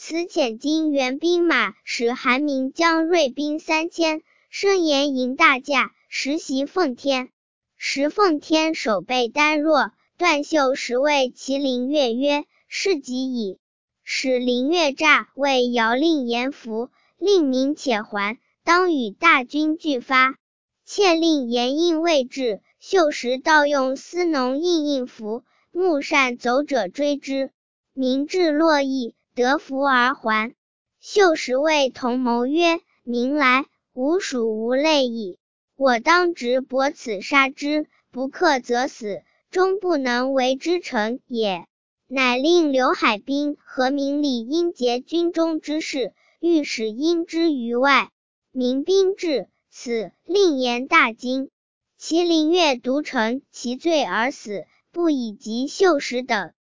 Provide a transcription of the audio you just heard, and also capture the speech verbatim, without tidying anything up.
此遣金援兵马，使韩明将锐兵三千，声言迎大驾，实袭奉天。时奉天守备单弱，段秀实谓其凌月曰：是急矣。使凌月诈谓姚令言服，令明且还，当与大军俱发。窃令言应未至，秀实盗用司农应应服，目善走者追之。明至洛邑，得服而还。秀实谓同谋曰：明来，吾属无类矣。我当直搏此杀之，不克则死，终不能为之成也。乃令刘海滨和明理因结军中之事，欲使因之于外。民兵至，此令言大惊。其凌月独乘其罪而死，不以及秀实等。